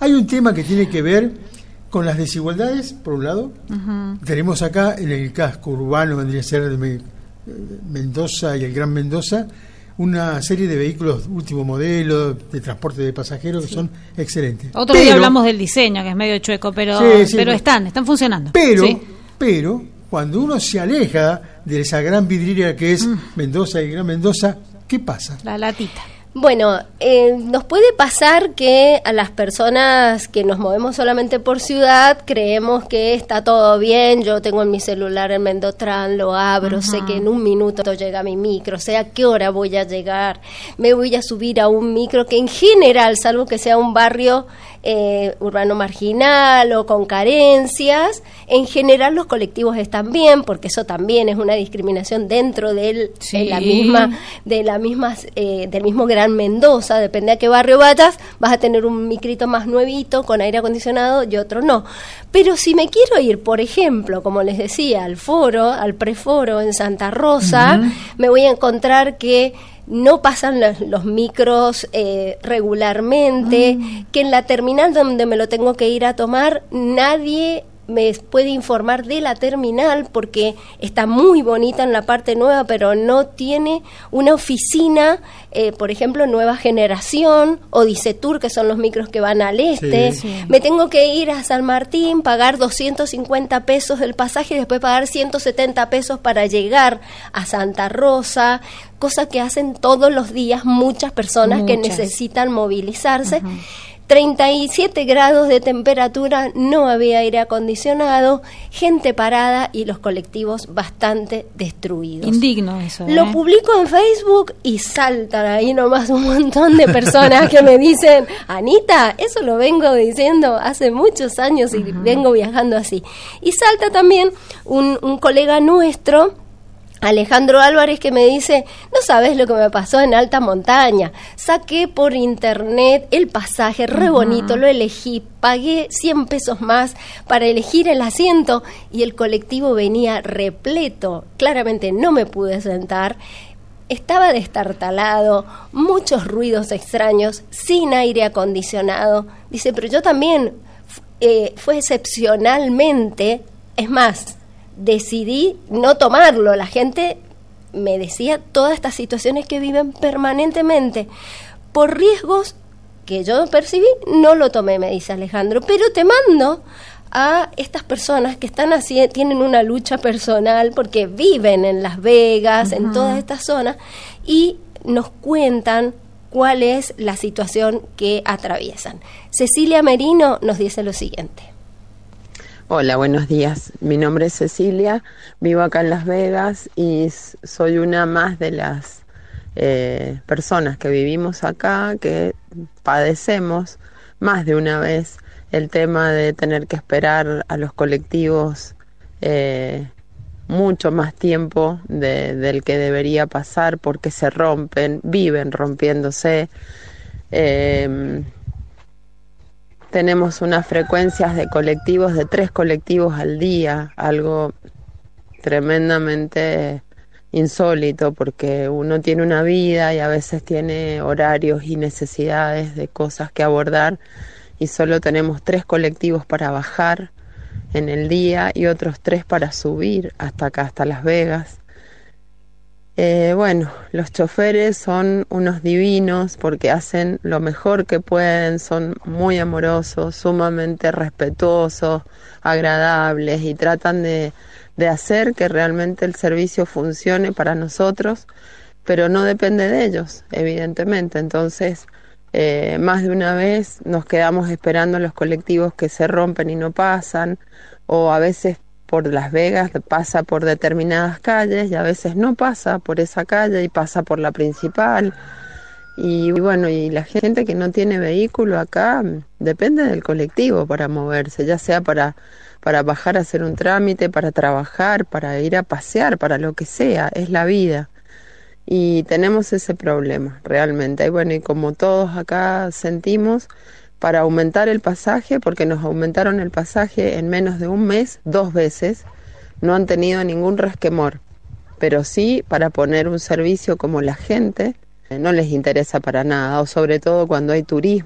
Hay un tema que tiene que ver con las desigualdades, por un lado. Tenemos acá en el casco urbano, vendría a ser de Mendoza y el Gran Mendoza, una serie de vehículos último modelo de transporte de pasajeros que son excelentes. Otro día hablamos del diseño, que es medio chueco, pero están funcionando. Pero cuando uno se aleja de esa gran vidriera que es Mendoza y Gran Mendoza, ¿qué pasa? La latita. Bueno, nos puede pasar que a las personas que nos movemos solamente por ciudad creemos que está todo bien. Yo tengo en mi celular el Mendotran, lo abro, sé que en un minuto llega mi micro, sé a qué hora voy a llegar, me voy a subir a un micro que en general, salvo que sea un barrio urbano marginal o con carencias, en general los colectivos están bien, porque eso también es una discriminación dentro del mismo Gran Mendoza. Depende a qué barrio vayas, vas a tener un micrito más nuevito con aire acondicionado y otro no. Pero si me quiero ir, por ejemplo, como les decía, al preforo en Santa Rosa, me voy a encontrar que no pasan los micros regularmente, que en la terminal donde me lo tengo que ir a tomar, nadie me puede informar de la terminal porque está muy bonita en la parte nueva, pero no tiene una oficina, por ejemplo, Nueva Generación o Dicetur, que son los micros que van al este. Me tengo que ir a San Martín, pagar 250 pesos el pasaje y después pagar 170 pesos para llegar a Santa Rosa, cosa que hacen todos los días muchas personas que necesitan movilizarse. 37 grados de temperatura, no había aire acondicionado, gente parada y los colectivos bastante destruidos. Indigno eso. Lo publico en Facebook y saltan ahí nomás un montón de personas que me dicen, Anita, eso lo vengo diciendo hace muchos años y vengo viajando así. Y salta también un colega nuestro, Alejandro Álvarez, que me dice, no sabes lo que me pasó en alta montaña, saqué por internet el pasaje, re bonito, lo elegí, pagué 100 pesos más para elegir el asiento y el colectivo venía repleto, claramente no me pude sentar, estaba destartalado, muchos ruidos extraños, sin aire acondicionado. Dice, pero yo también, fue excepcionalmente, es más, decidí no tomarlo. La gente me decía todas estas situaciones que viven permanentemente. Por riesgos que yo percibí, no lo tomé, me dice Alejandro, pero te mando a estas personas que están así, tienen una lucha personal porque viven en Las Vegas, en todas estas zonas, y nos cuentan cuál es la situación que atraviesan. Cecilia Merino nos dice lo siguiente. Hola, buenos días. Mi nombre es Cecilia, vivo acá en Las Vegas y soy una más de las personas que vivimos acá, que padecemos más de una vez el tema de tener que esperar a los colectivos mucho más tiempo del que debería pasar porque se rompen, viven rompiéndose. Tenemos unas frecuencias de colectivos, de 3 colectivos al día, algo tremendamente insólito porque uno tiene una vida y a veces tiene horarios y necesidades de cosas que abordar y solo tenemos 3 colectivos para bajar en el día y otros 3 para subir hasta acá, hasta Las Vegas. Bueno, los choferes son unos divinos porque hacen lo mejor que pueden, son muy amorosos, sumamente respetuosos, agradables y tratan de hacer que realmente el servicio funcione para nosotros, pero no depende de ellos, evidentemente. Entonces, más de una vez nos quedamos esperando los colectivos que se rompen y no pasan, o a veces por Las Vegas pasa por determinadas calles y a veces no pasa por esa calle y pasa por la principal. Y bueno, y la gente que no tiene vehículo acá depende del colectivo para moverse, ya sea para bajar a hacer un trámite, para trabajar, para ir a pasear, para lo que sea, es la vida. Y tenemos ese problema realmente. Y bueno, y como todos acá sentimos, para aumentar el pasaje, porque nos aumentaron el pasaje en menos de un mes, 2 veces, no han tenido ningún resquemor, pero sí para poner un servicio como la gente, no les interesa para nada, o sobre todo cuando hay turismo,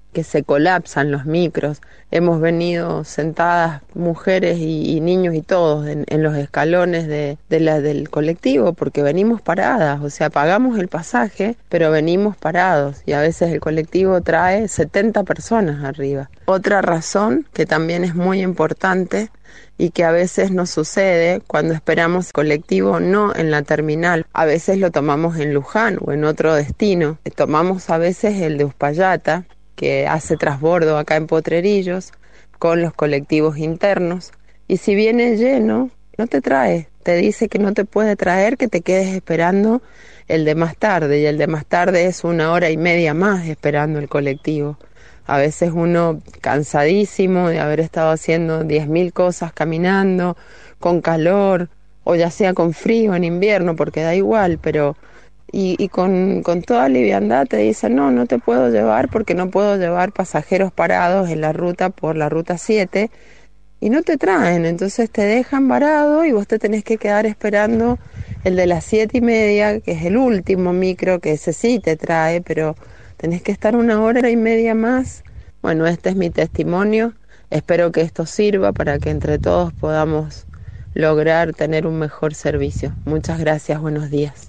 que se colapsan los micros. Hemos venido sentadas mujeres y niños y todos en los escalones del colectivo porque venimos paradas, o sea, pagamos el pasaje, pero venimos parados y a veces el colectivo trae 70 personas arriba. Otra razón que también es muy importante y que a veces nos sucede cuando esperamos colectivo no en la terminal, a veces lo tomamos en Luján o en otro destino, tomamos a veces el de Uspallata, que hace transbordo acá en Potrerillos, con los colectivos internos, y si viene lleno, no te trae, te dice que no te puede traer, que te quedes esperando el de más tarde, y el de más tarde es 1 hora y media más esperando el colectivo. A veces uno cansadísimo de haber estado haciendo 10.000 cosas caminando, con calor, o ya sea con frío en invierno, porque da igual, pero... Y con toda liviandad te dicen, no te puedo llevar porque no puedo llevar pasajeros parados en la ruta por la ruta 7 y no te traen, entonces te dejan varado y vos te tenés que quedar esperando el de las 7:30, que es el último micro, que ese sí te trae, pero tenés que estar 1 hora y media más. Bueno, este es mi testimonio, espero que esto sirva para que entre todos podamos lograr tener un mejor servicio. Muchas gracias, buenos días.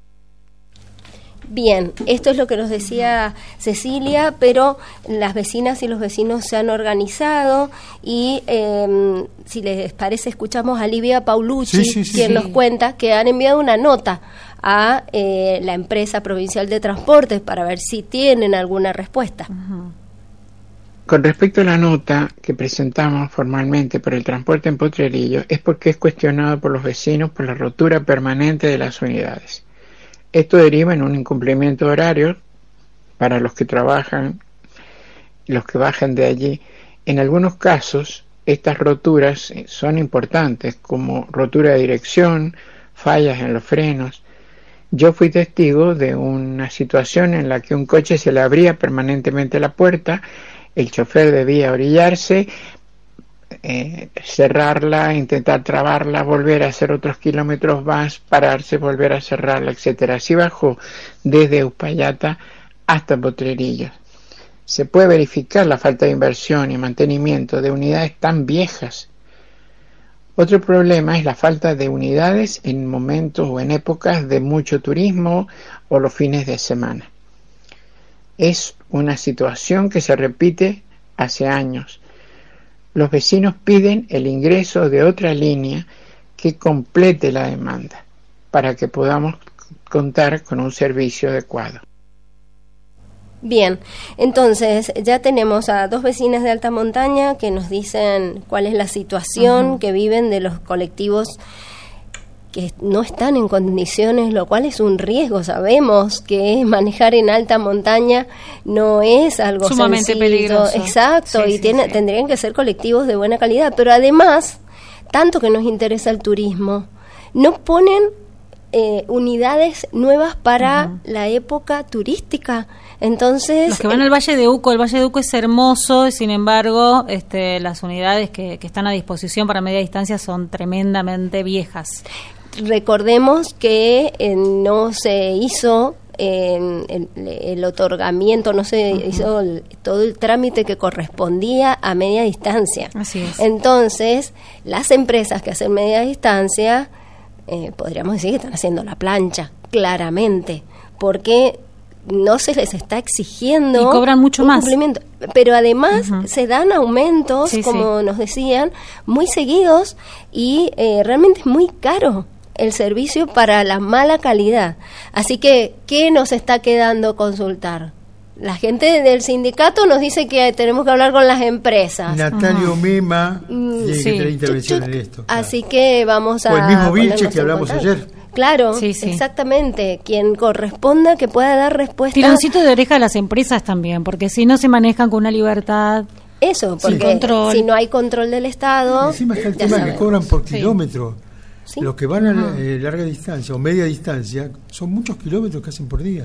Bien, esto es lo que nos decía Cecilia, pero las vecinas y los vecinos se han organizado y si les parece escuchamos a Livia Paulucci, quien nos cuenta que han enviado una nota a la empresa provincial de transportes para ver si tienen alguna respuesta. Uh-huh. Con respecto a la nota que presentamos formalmente por el transporte en Potrerillos, es porque es cuestionado por los vecinos por la rotura permanente de las unidades. Esto deriva en un incumplimiento horario para los que trabajan, los que bajan de allí. En algunos casos, estas roturas son importantes, como rotura de dirección, fallas en los frenos. Yo fui testigo de una situación en la que un coche se le abría permanentemente la puerta, el chofer debía orillarse, cerrarla, intentar trabarla, volver a hacer otros kilómetros más, pararse, volver a cerrarla, etcétera. Así bajó desde Uspallata hasta Potrerillos. Se puede verificar la falta de inversión y mantenimiento de unidades tan viejas. Otro problema es la falta de unidades en momentos o en épocas de mucho turismo o los fines de semana. Es una situación que se repite hace años. Los vecinos piden el ingreso de otra línea que complete la demanda para que podamos contar con un servicio adecuado. Bien, entonces ya tenemos a 2 vecinas de alta montaña que nos dicen cuál es la situación que viven de los colectivos que no están en condiciones, lo cual es un riesgo. Sabemos que manejar en alta montaña no es algo sumamente sencillo, peligroso. Exacto, y tendrían que ser colectivos de buena calidad, pero además, tanto que nos interesa el turismo, no ponen unidades nuevas para la época turística. Entonces, los que van al Valle de Uco, el Valle de Uco es hermoso, y sin embargo, las unidades que están a disposición para media distancia son tremendamente viejas. Recordemos que no se hizo el otorgamiento, no se hizo todo el trámite que correspondía a media distancia. Así es. Entonces, las empresas que hacen media distancia, podríamos decir que están haciendo la plancha, claramente, porque no se les está exigiendo y cobran mucho más, cumplimiento, pero además se dan aumentos, como nos decían, muy seguidos, y realmente es muy caro el servicio para la mala calidad. Así que, ¿qué nos está quedando consultar? La gente del sindicato nos dice que tenemos que hablar con las empresas. Natalio Mema tiene que tener intervención en esto. Así que vamos a... O el mismo Vilche que hablamos ayer. Claro, exactamente. Quien corresponda que pueda dar respuesta. Tironcito de oreja a las empresas también, porque si no se manejan con una libertad. Eso, porque si no hay control del Estado. Y encima está el tema que cobran por kilómetro. ¿Sí? Los que van a larga distancia o media distancia son muchos kilómetros que hacen por día.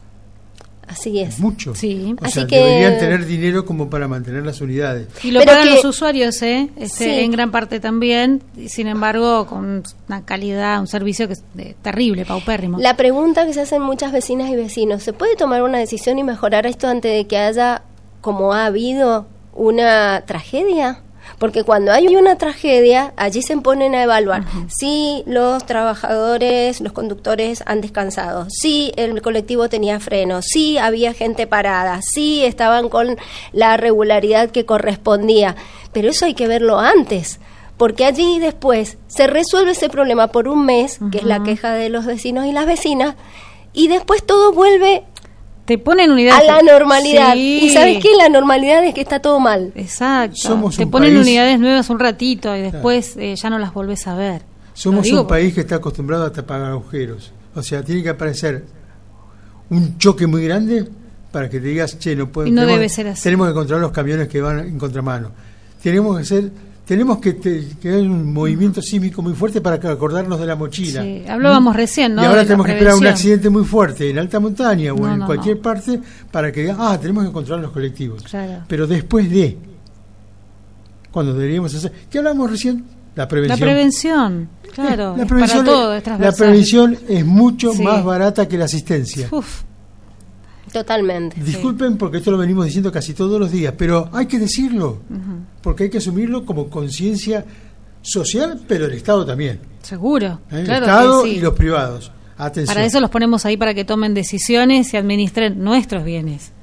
Así es. Mucho. Sí. O sea, deberían tener dinero como para mantener las unidades. Y lo pagan los usuarios, en gran parte también, y sin embargo, con una calidad, un servicio que es terrible, paupérrimo. La pregunta que se hacen muchas vecinas y vecinos, ¿se puede tomar una decisión y mejorar esto antes de que haya como ha habido una tragedia. Porque cuando hay una tragedia, allí se ponen a evaluar si los trabajadores, los conductores han descansado, si el colectivo tenía frenos, si había gente parada, si estaban con la regularidad que correspondía. Pero eso hay que verlo antes, porque allí después se resuelve ese problema por un mes, que es la queja de los vecinos y las vecinas, y después todo vuelve... Te ponen unidades a la normalidad. Sí. Y ¿sabes qué? La normalidad es que está todo mal. Exacto. Te ponen unidades nuevas un ratito y después ya no las volvés a ver. Somos un país que está acostumbrado a tapar agujeros. O sea, tiene que aparecer un choque muy grande para que te digas, che, no puedo. Y no debe ser así. Tenemos que controlar los camiones que van en contramano. Tenemos que tener un movimiento cívico muy fuerte para acordarnos de la mochila. Sí, hablábamos recién, ¿no? Y ahora tenemos que esperar un accidente muy fuerte en alta montaña o en cualquier parte para que digan, tenemos que controlar los colectivos. Claro. Pero después cuando deberíamos hacer... ¿Qué hablamos recién? La prevención. La prevención, claro. La prevención, para todo, es transversal. La prevención es mucho más barata que la asistencia. Uf. Totalmente. Disculpen porque esto lo venimos diciendo casi todos los días, pero hay que decirlo, porque hay que asumirlo como conciencia social, pero el Estado también. Seguro. El claro Estado que sí. Y los privados. Atención. Para eso los ponemos ahí para que tomen decisiones y administren nuestros bienes.